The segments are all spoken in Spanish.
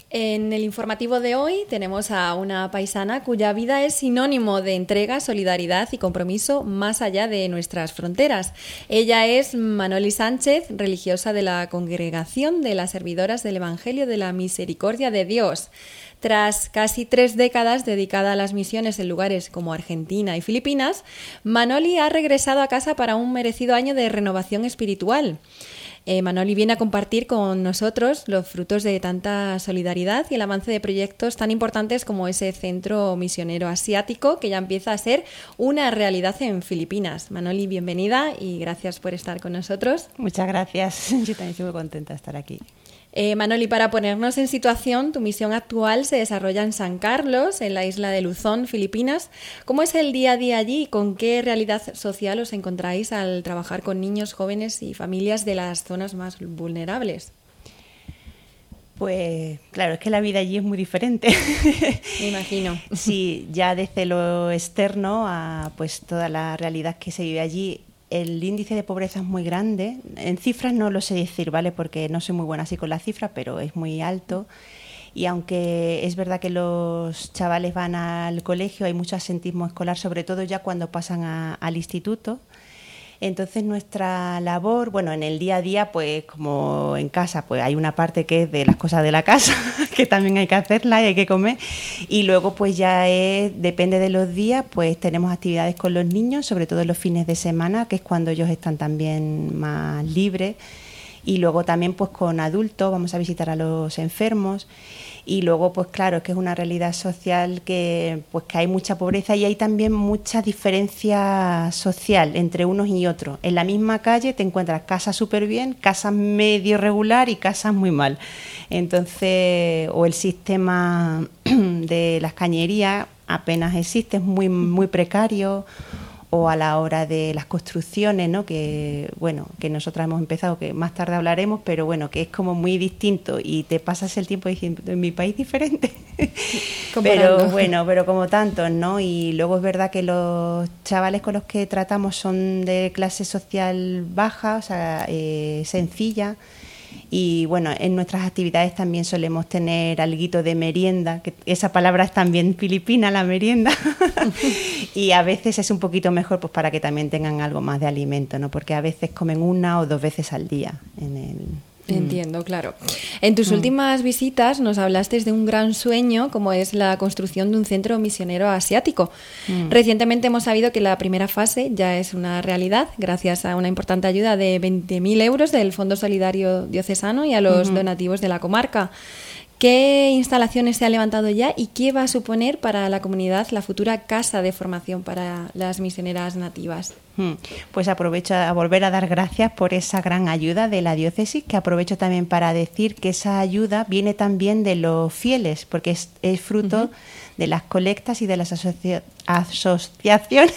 En el informativo de hoy tenemos a una paisana cuya vida es sinónimo de entrega, solidaridad y compromiso más allá de nuestras fronteras. Ella es Manoli Sánchez, religiosa de la Congregación de las Servidoras del Evangelio de la Misericordia de Dios. Tras casi 3 décadas dedicada a las misiones en lugares como Argentina y Filipinas, Manoli ha regresado a casa para un merecido año de renovación espiritual. Manoli viene a compartir con nosotros los frutos de tanta solidaridad y el avance de proyectos tan importantes como ese centro misionero asiático que ya empieza a ser una realidad en Filipinas. Manoli, bienvenida y gracias por estar con nosotros. Muchas gracias, yo también estoy muy contenta de estar aquí. Manoli, para ponernos en situación, tu misión actual se desarrolla en San Carlos, en la isla de Luzón, Filipinas. ¿Cómo es el día a día allí y con qué realidad social os encontráis al trabajar con niños, jóvenes y familias de las zonas más vulnerables? Pues claro, es que la vida allí es muy diferente. Me imagino. Sí, ya desde lo externo a pues toda la realidad que se vive allí. El índice de pobreza es muy grande. En cifras no lo sé decir, ¿vale? Porque no soy muy buena así con las cifras, pero es muy alto. Y aunque es verdad que los chavales van al colegio, hay mucho absentismo escolar, sobre todo ya cuando pasan al instituto. Entonces nuestra labor, bueno, en el día a día, pues como en casa, pues hay una parte que es de las cosas de la casa, que también hay que hacerla y hay que comer, y luego pues ya depende de los días, pues tenemos actividades con los niños, sobre todo en los fines de semana, que es cuando ellos están también más libres, y luego también pues con adultos, vamos a visitar a los enfermos. Y luego, pues claro, es que es una realidad social que hay mucha pobreza y hay también mucha diferencia social entre unos y otros. En la misma calle te encuentras casas súper bien, casas medio regular y casas muy mal. Entonces, o el sistema de las cañerías apenas existe, es muy, muy precario. O a la hora de las construcciones, ¿no? Que bueno, que nosotras hemos empezado, que más tarde hablaremos, pero bueno, que es como muy distinto y te pasas el tiempo diciendo, en mi país diferente. Pero bueno, pero como tantos, ¿no? Y luego es verdad que los chavales con los que tratamos son de clase social baja, o sea, sencilla. Y bueno, en nuestras actividades también solemos tener alguito de merienda, que esa palabra es también filipina, la merienda, y a veces es un poquito mejor pues para que también tengan algo más de alimento, ¿no? Porque a veces comen 1 o 2 veces al día en el... Entiendo, claro. En tus últimas visitas nos hablaste de un gran sueño como es la construcción de un centro misionero asiático. Recientemente hemos sabido que la primera fase ya es una realidad gracias a una importante ayuda de 20.000 euros del Fondo Solidario Diocesano y a los donativos de la comarca. ¿Qué instalaciones se han levantado ya y qué va a suponer para la comunidad la futura casa de formación para las misioneras nativas? Pues aprovecho a volver a dar gracias por esa gran ayuda de la diócesis, que aprovecho también para decir que esa ayuda viene también de los fieles, porque es fruto de las colectas y de las asociaciones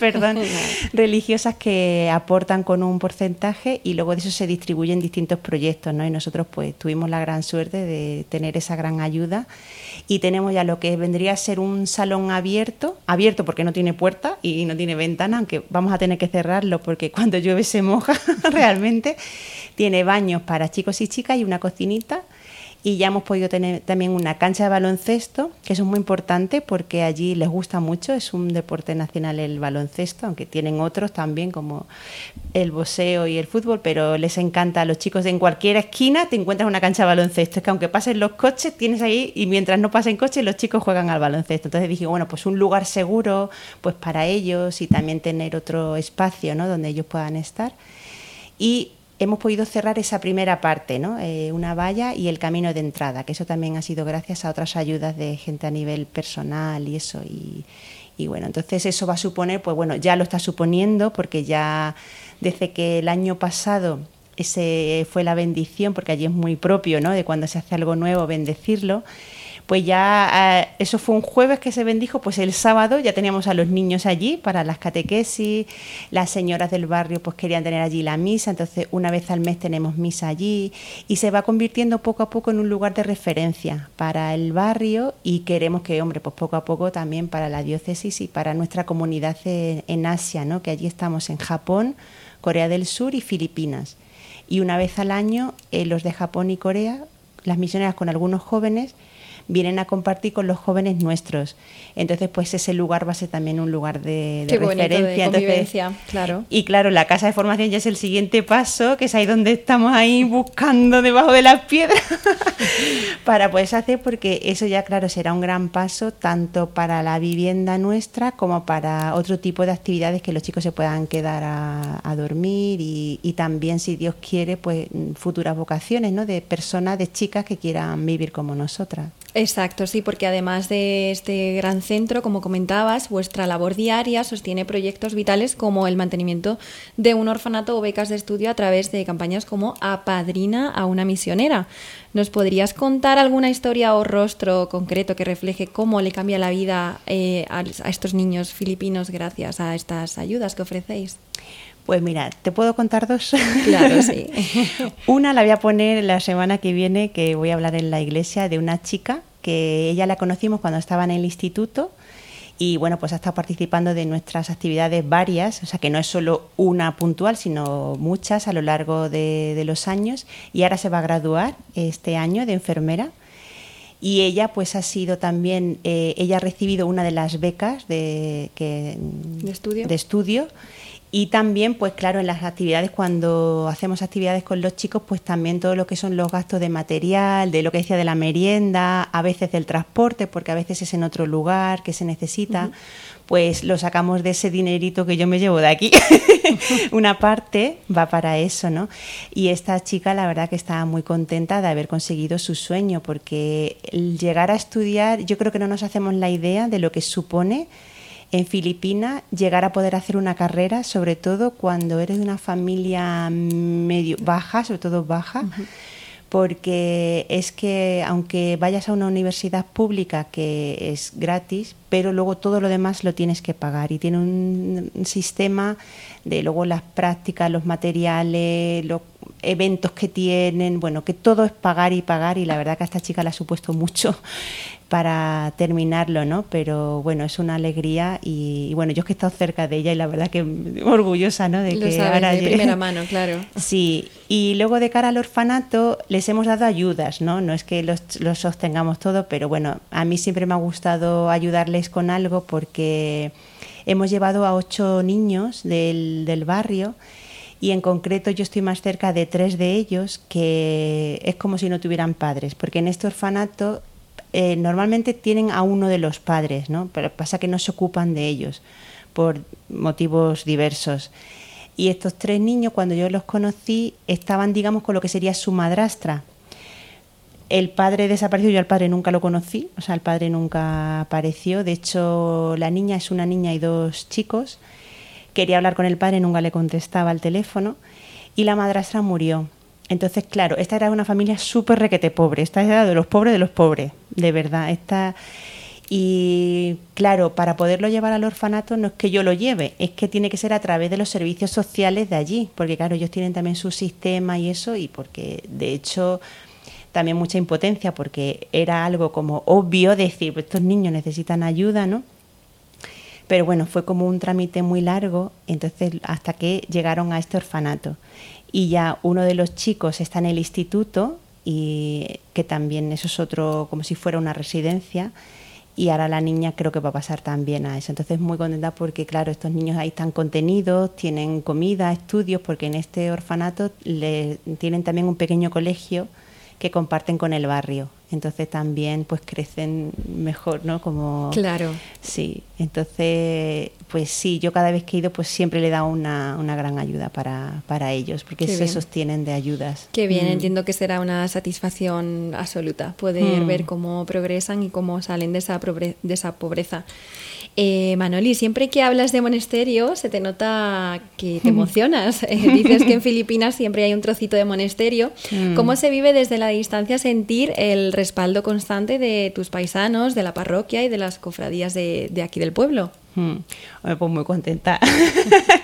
religiosas que aportan con un porcentaje y luego de eso se distribuyen distintos proyectos, ¿no? Y nosotros pues tuvimos la gran suerte de tener esa gran ayuda y tenemos ya lo que vendría a ser un salón abierto porque no tiene puerta y no tiene ventana, aunque vamos a tener que cerrarlo porque cuando llueve se moja realmente. Tiene baños para chicos y chicas y una cocinita. Y ya hemos podido tener también una cancha de baloncesto, que eso es muy importante porque allí les gusta mucho, es un deporte nacional el baloncesto, aunque tienen otros también como el boxeo y el fútbol, pero les encanta a los chicos. En cualquier esquina te encuentras una cancha de baloncesto, es que aunque pasen los coches tienes ahí y mientras no pasen coches los chicos juegan al baloncesto. Entonces dije, bueno, pues un lugar seguro pues para ellos y también tener otro espacio, ¿no? Donde ellos puedan estar. Y hemos podido cerrar esa primera parte, ¿no? Una valla y el camino de entrada, que eso también ha sido gracias a otras ayudas de gente a nivel personal y eso. Y bueno, entonces eso va a suponer, pues bueno, ya lo está suponiendo porque ya desde que el año pasado ese fue la bendición, porque allí es muy propio, ¿no? De cuando se hace algo nuevo, bendecirlo. Pues ya eso fue un jueves que se bendijo, pues el sábado ya teníamos a los niños allí para las catequesis, las señoras del barrio pues querían tener allí la misa, entonces una vez al mes tenemos misa allí y se va convirtiendo poco a poco en un lugar de referencia para el barrio y queremos que, hombre, pues poco a poco también para la diócesis y para nuestra comunidad en Asia, ¿no? Que allí estamos en Japón, Corea del Sur y Filipinas. Y una vez al año los de Japón y Corea las misioneras con algunos jóvenes vienen a compartir con los jóvenes nuestros. Entonces, pues ese lugar va a ser también un lugar de referencia. De convivencia, claro. Y claro, la casa de formación ya es el siguiente paso, que es ahí donde estamos ahí buscando debajo de las piedras para poder hacer, porque eso ya, claro, será un gran paso tanto para la vivienda nuestra como para otro tipo de actividades que los chicos se puedan quedar a dormir y también, si Dios quiere, pues futuras vocaciones, ¿no? De personas, de chicas que quieran vivir como nosotras. Exacto, sí, porque además de este gran centro, como comentabas, vuestra labor diaria sostiene proyectos vitales como el mantenimiento de un orfanato o becas de estudio a través de campañas como Apadrina a una misionera. ¿Nos podrías contar alguna historia o rostro concreto que refleje cómo le cambia la vida a estos niños filipinos gracias a estas ayudas que ofrecéis? Pues mira, ¿te puedo contar dos? Claro, sí. Una la voy a poner la semana que viene, que voy a hablar en la iglesia de una chica que ella la conocimos cuando estaba en el instituto y bueno, pues ha estado participando de nuestras actividades varias, o sea que no es solo una puntual, sino muchas a lo largo de los años, y ahora se va a graduar este año de enfermera. Y ella pues ha sido también, ella ha recibido una de las becas de estudio. Y también, pues claro, en las actividades, cuando hacemos actividades con los chicos, pues también todo lo que son los gastos de material, de lo que decía de la merienda, a veces del transporte, porque a veces es en otro lugar que se necesita, pues lo sacamos de ese dinerito que yo me llevo de aquí. Una parte va para eso, ¿no? Y esta chica, la verdad que está muy contenta de haber conseguido su sueño, porque el llegar a estudiar, yo creo que no nos hacemos la idea de lo que supone en Filipinas llegar a poder hacer una carrera, sobre todo cuando eres de una familia medio baja, sobre todo baja, porque es que aunque vayas a una universidad pública que es gratis, pero luego todo lo demás lo tienes que pagar y tiene un sistema de luego las prácticas, los materiales, los eventos que tienen, bueno, que todo es pagar y la verdad que a esta chica le ha supuesto mucho para terminarlo, ¿no? Pero bueno, es una alegría y bueno, yo es que he estado cerca de ella y la verdad que orgullosa, ¿no? De lo que sabes, ahora de primera mano, claro. Sí, y luego de cara al orfanato les hemos dado ayudas, ¿no? No es que los sostengamos todo, pero bueno, a mí siempre me ha gustado ayudarles con algo porque hemos llevado a 8 niños del barrio. Y en concreto yo estoy más cerca de 3 de ellos, que es como si no tuvieran padres, porque en este orfanato normalmente tienen a uno de los padres, ¿no? Pero pasa que no se ocupan de ellos por motivos diversos. Y estos 3 niños, cuando yo los conocí, estaban, digamos, con lo que sería su madrastra. El padre desapareció, yo al padre nunca lo conocí, o sea, el padre nunca apareció. De hecho, la niña es una niña y 2 chicos. Quería hablar con el padre, nunca le contestaba al teléfono y la madrastra murió. Entonces, claro, esta era una familia súper requete pobre, esta era de los pobres, de verdad. Y claro, para poderlo llevar al orfanato no es que yo lo lleve, es que tiene que ser a través de los servicios sociales de allí, porque claro, ellos tienen también su sistema y eso, y porque de hecho también mucha impotencia, porque era algo como obvio decir, pues estos niños necesitan ayuda, ¿no? Pero bueno, fue como un trámite muy largo, entonces hasta que llegaron a este orfanato. Y ya uno de los chicos está en el instituto, y que también eso es otro, como si fuera una residencia, y ahora la niña creo que va a pasar también a eso. Entonces muy contenta porque claro, estos niños ahí están contenidos, tienen comida, estudios, porque en este orfanato tienen también un pequeño colegio que comparten con el barrio. Entonces también pues crecen mejor, ¿no? Como claro. Sí, entonces pues sí, yo cada vez que he ido pues siempre le he dado una gran ayuda para ellos, porque se sostienen de ayudas. Qué bien, entiendo que será una satisfacción absoluta poder ver cómo progresan y cómo salen de esa pobreza. Manoli, siempre que hablas de monasterio se te nota que te emocionas. Dices que en Filipinas siempre hay un trocito de monasterio. ¿Cómo se vive desde la distancia sentir el respaldo constante de tus paisanos, de la parroquia y de las cofradías de aquí del pueblo? Pues muy contenta.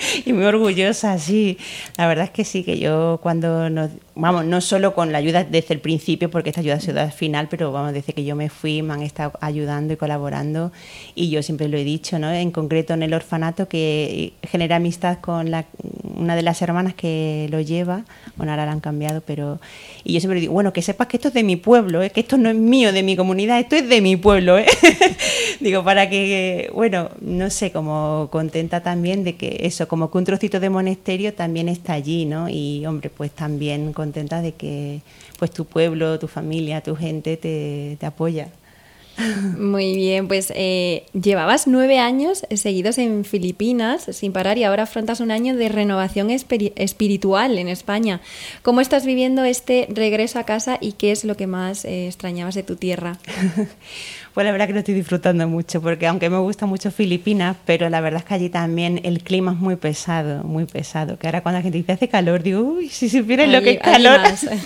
Y muy orgullosa, sí. La verdad es que sí, que yo cuando vamos, no solo con la ayuda desde el principio, porque esta ayuda ha sido al final, pero vamos, desde que yo me fui me han estado ayudando y colaborando, y yo siempre lo he dicho, ¿no? En concreto en el orfanato, que generé amistad con una de las hermanas que lo lleva. Bueno, ahora la han cambiado, pero... Y yo siempre digo, bueno, que sepas que esto es de mi pueblo, que esto no es mío, de mi comunidad, esto es de mi pueblo, Digo, para que, bueno, no sé, como contenta también de que eso, como que un trocito de monasterio también está allí, ¿no? Y, hombre, pues también contenta de que pues tu pueblo, tu familia, tu gente te apoya. Muy bien, pues llevabas 9 años seguidos en Filipinas sin parar y ahora afrontas un año de renovación espiritual en España. ¿Cómo estás viviendo este regreso a casa y qué es lo que más extrañabas de tu tierra? Pues la verdad que lo estoy disfrutando mucho, porque aunque me gusta mucho Filipinas, pero la verdad es que allí también el clima es muy pesado, que ahora cuando la gente dice hace calor, digo, uy, si supieras lo que es calor,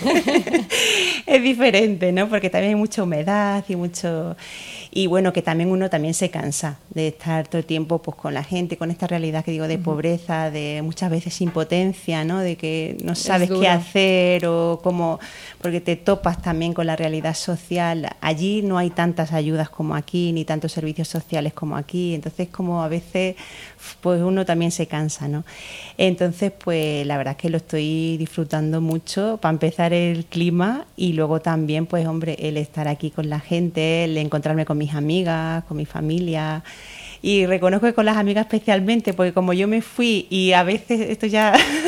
es diferente, ¿no? Porque también hay mucha humedad y mucho... Y bueno, que también uno también se cansa de estar todo el tiempo pues con la gente, con esta realidad que digo de pobreza, de muchas veces impotencia, ¿no? De que no sabes qué hacer o cómo, porque te topas también con la realidad social. Allí no hay tantas ayudas como aquí, ni tantos servicios sociales como aquí, entonces como a veces pues uno también se cansa, ¿no? Entonces pues la verdad es que lo estoy disfrutando mucho, para empezar el clima y luego también pues hombre, el estar aquí con la gente, el encontrarme con mis amigas, con mi familia. Y reconozco que con las amigas especialmente, porque como yo me fui y a veces esto ya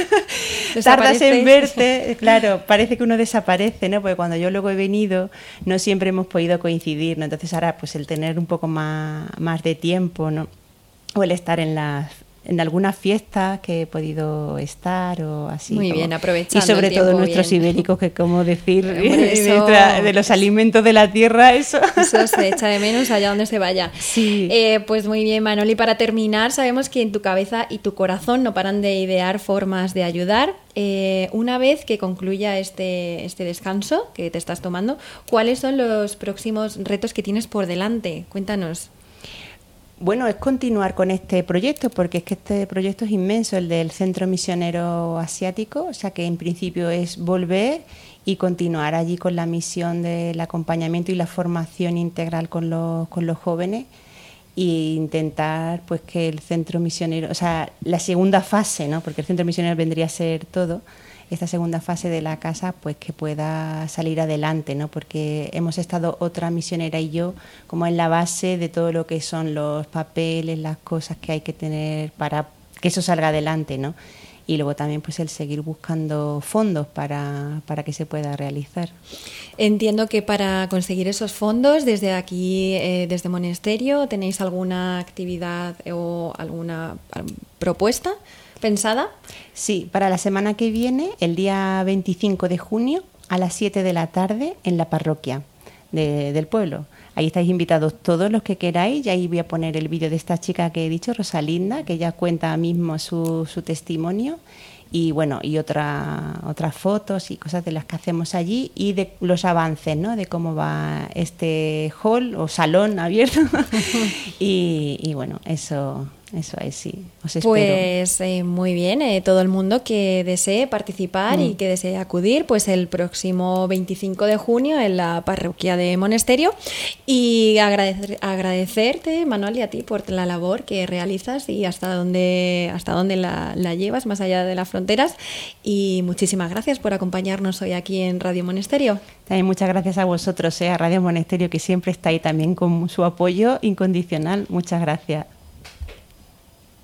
tardas en verte, claro, parece que uno desaparece, ¿no? Porque cuando yo luego he venido no siempre hemos podido coincidir, ¿no? Entonces ahora pues el tener un poco más de tiempo, ¿no? O el estar en algunas fiestas que he podido estar o así. Muy bien, aprovechando. Y sobre todo nuestros ibéricos, que como decir, de los alimentos de la tierra, eso se echa de menos allá donde se vaya. Sí. Pues muy bien, Manoli, para terminar, sabemos que en tu cabeza y tu corazón no paran de idear formas de ayudar. Una vez que concluya este descanso que te estás tomando, ¿cuáles son los próximos retos que tienes por delante? Cuéntanos. Bueno, es continuar con este proyecto, porque es que este proyecto es inmenso, el del Centro Misionero Asiático, o sea que en principio es volver y continuar allí con la misión del acompañamiento y la formación integral con los jóvenes e intentar pues que el Centro Misionero, o sea, la segunda fase, ¿no? Porque el Centro Misionero vendría a ser todo, esta segunda fase de la casa pues que pueda salir adelante, ¿no? Porque hemos estado otra misionera y yo como en la base de todo lo que son los papeles, las cosas que hay que tener para que eso salga adelante, ¿no? Y luego también pues el seguir buscando fondos para que se pueda realizar. Entiendo que para conseguir esos fondos desde aquí, desde Monasterio, ¿tenéis alguna actividad o alguna propuesta pensada? Sí, para la semana que viene, el día 25 de junio, a las 7 de la tarde, en la parroquia del pueblo. Ahí estáis invitados todos los que queráis, y ahí voy a poner el vídeo de esta chica que he dicho, Rosalinda, que ella cuenta mismo su testimonio, y bueno, y otras fotos y cosas de las que hacemos allí, y de los avances, ¿no? De cómo va este hall o salón abierto. y bueno, eso es, sí, os espero. Pues muy bien, todo el mundo que desee participar y que desee acudir, pues el próximo 25 de junio en la parroquia de Monasterio, y agradecerte, Manoli, a ti por la labor que realizas y hasta dónde la llevas, más allá de las fronteras, y muchísimas gracias por acompañarnos hoy aquí en Radio Monasterio. También muchas gracias a vosotros, a Radio Monasterio, que siempre está ahí también con su apoyo incondicional. Muchas gracias.